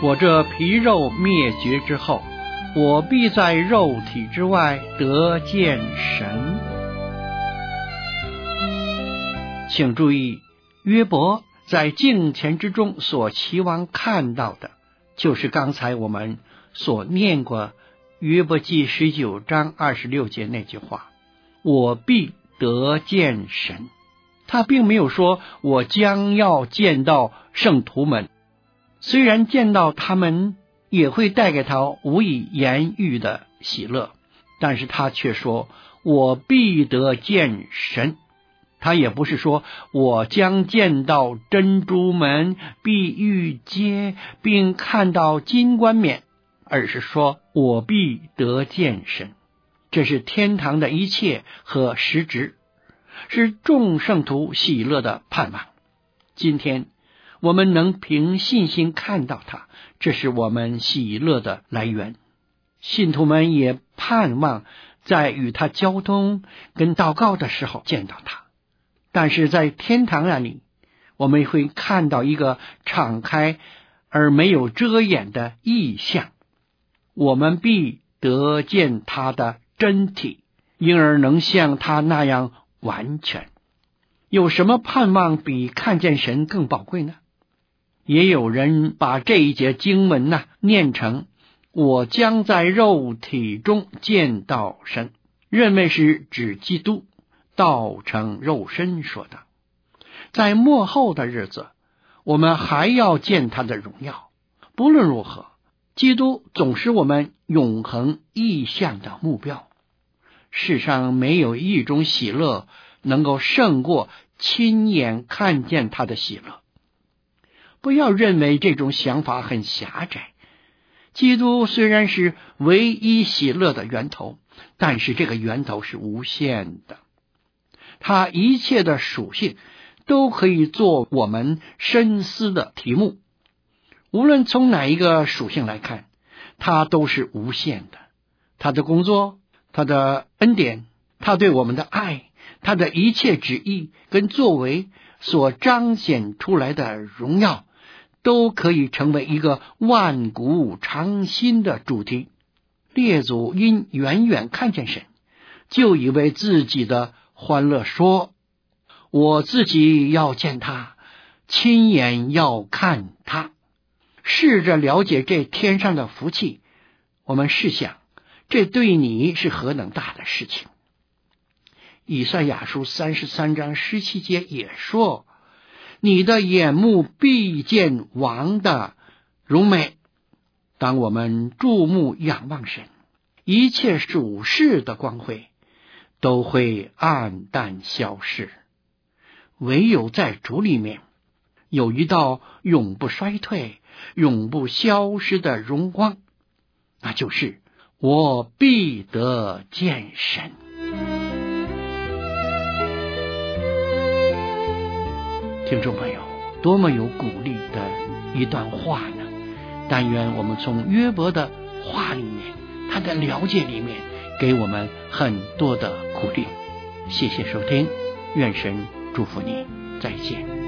我这皮肉灭绝之后，我必在肉体之外得见神。请注意，约伯在敬虔之中所期望看到的，就是刚才我们所念过约伯记19章26节那句话，我必得见神。他并没有说我将要见到圣徒们，虽然见到他们也会带给他无以言喻的喜乐，但是他却说我必得见神。他也不是说我将见到珍珠门，必遇见并看到金冠冕，而是说我必得见神。这是天堂的一切和实质，是众圣徒喜乐的盼望。今天我们能凭信心看到它，这是我们喜乐的来源。信徒们也盼望在与他交通跟祷告的时候见到他。但是在天堂那里，我们会看到一个敞开而没有遮掩的意象，我们必得见他的真体，因而能像他那样完全。有什么盼望比看见神更宝贵呢？也有人把这一节经文念成我将在肉体中见到神，认为是指基督道成肉身说的。在末后的日子，我们还要见他的荣耀。不论如何，基督总是我们永恒意向的目标。世上没有一种喜乐能够胜过亲眼看见他的喜乐。不要认为这种想法很狭窄。基督虽然是唯一喜乐的源头，但是这个源头是无限的。他一切的属性都可以做我们深思的题目。无论从哪一个属性来看，他都是无限的。他的工作，他的恩典，他对我们的爱，他的一切旨意跟作为所彰显出来的荣耀，都可以成为一个万古长新的主题。列祖因远远看见神，就以为自己的欢乐说，我自己要见他，亲眼要看他。试着了解这天上的福气，我们试想，这对你是何等大的事情。以赛亚书33章17节也说，你的眼目必见王的荣美。当我们注目仰望神，一切属世的光辉都会暗淡消逝，唯有在主里面有一道永不衰退、永不消失的荣光，那就是我必得见神。听众朋友，多么有鼓励的一段话呢！但愿我们从约伯的话里面，他的了解里面，给我们很多的鼓励。谢谢收听，愿神祝福你，再见。